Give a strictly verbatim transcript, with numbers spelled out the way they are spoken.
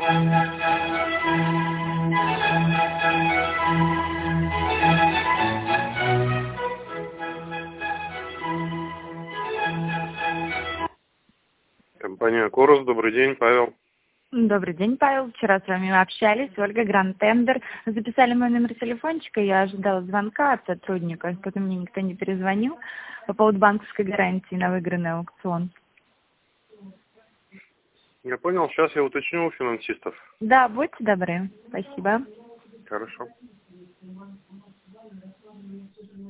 Компания Корус, добрый день, Павел. Добрый день, Павел. Вчера с вами общались. Ольга, Гранд Тендер. Записали мой номер телефончика. Я ожидала звонка от сотрудника, потом мне никто не перезвонил по поводу банковской гарантии на выигранный аукцион. Я понял, сейчас я уточню у финансистов. Да, будьте добры. Спасибо. Хорошо.